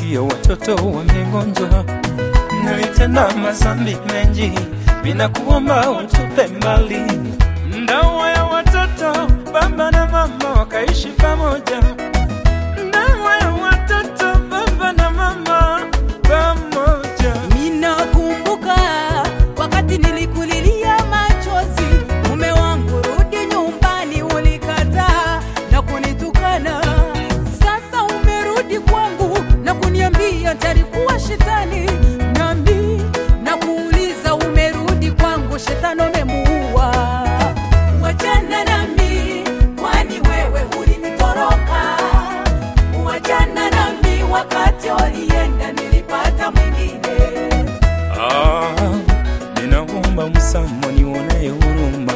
ndio watoto wamegonjwa. Nilitenda mazambi mengi, ninakuomba utupe mbali. Ndoa ya watoto, baba na mama wakaishi pamoja. Ndoa ya watoto, baba na mama pamoja. Ninakumbuka wakati nilikulilia machozi, mume wangu rudi nyumbani ulikataa na kunitukana. Sasa umerudi kwangu na kuniambia talikuwa shetani. Nami nakuuliza, umerudi kwangu, shetani umemuua. Wachana nami, kwani wewe ulinitoroka. Wachana nami, wakati ulienda nilipata mwingine. Ninaomba msamaha nione huruma.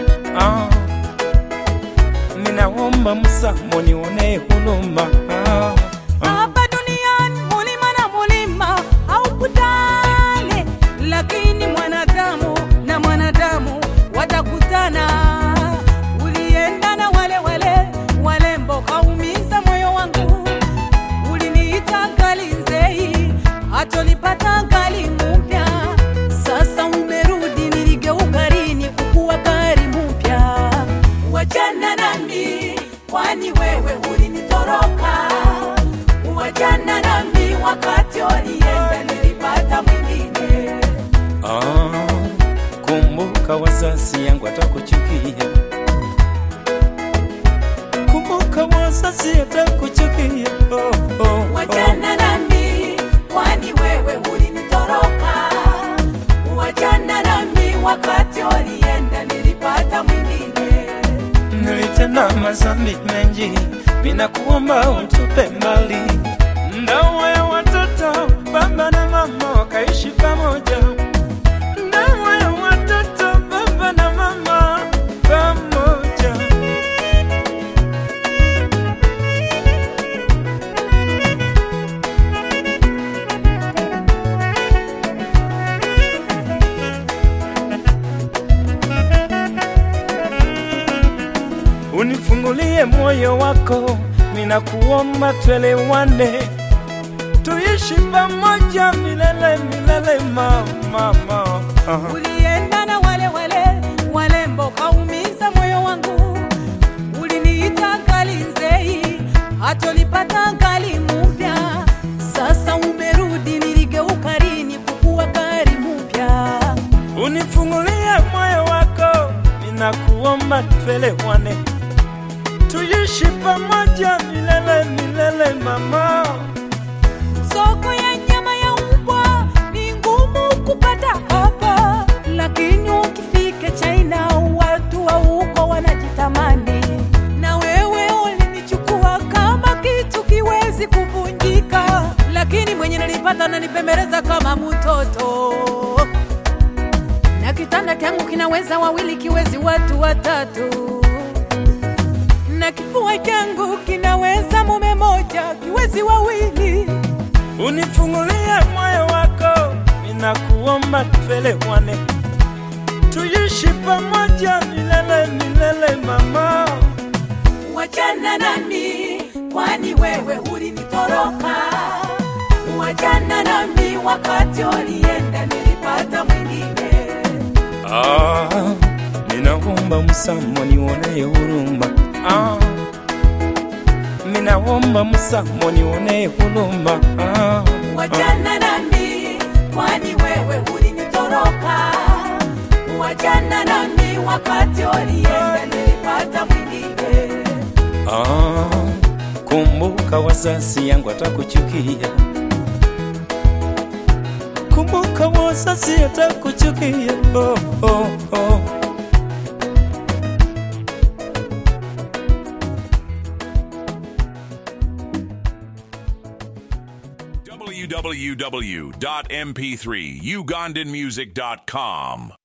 Ninaomba msamaha nione huruma. Hapa duniani mulima na mulima haukutane, lakini mwanadamu na mwanadamu watakutana. Ulienda na wale walembo, kaumiza moyo wangu. Uliniita ngali nzei, hatonipata ngali mpya. Sasa umerudi, niligeuka rini kukuwa gari mpya. Wachana nami, kwani wewe ulinitoroka. Wachana nami, wakati ulienda nilipata mwingine. Kumbuka wazazi yangu atakuchukia. Kumbuka wazazi atakuchukia. Wachana nami, kwani wewe ulinitoroka. Wachana nami, wakati ulienda nilipata mwingine. Nilitenda mazambi mengi, ninakuomba utupe mbali. Ndoa ya watoto, baba na mama wakaishi pamoja. Ndoa ya watoto, baba na mama pamoja. Unifungulie moyo wako, ninakuomba tuelewane. Tuishi pamoja milele milele mama. Ulienda na wale walembo, kaumiza moyo wangu. Uliniita ngali nzei, hatonipata ngali mpya. Sasa umerudi, niligeuka rini kukuwa gari mpya. Unifungulie moyo wako, ninakuomba tuelewane. Tuishi pamoja milele milele mama. Soko ya nyama ya mbwa ni ngumu kupata hapa, lakini ukifika China watu wa huko wanajitamani. Na wewe ulinichukua kama kitu kiwezi kuvunjika, lakini mwenye nilipata ananipembeleza kama mtoto. Na kitanda changu kinaweza wawili, kiwezi watu watatu. Na kifua changu kinaweza mume moja, kiwezi wawili. Unifungulie moyo wako, ninakuomba tuelewane. Tuishi pamoja milele milele mama. Wachana nami, kwani wewe ulinitoroka. Wachana nami, wakati ulienda nilipata mwingine. Ninaomba msamaha nione huruma. Ninaomba msamaha nione huruma. Wachana nami, kwani wewe ulinitoroka. Wachana nami, wakati ulienda nilipata mwingine. Kumbuka wazazi yangu atakuchukia. Kumbuka wazazi atakuchukia. www.mp3ugandanmusic.com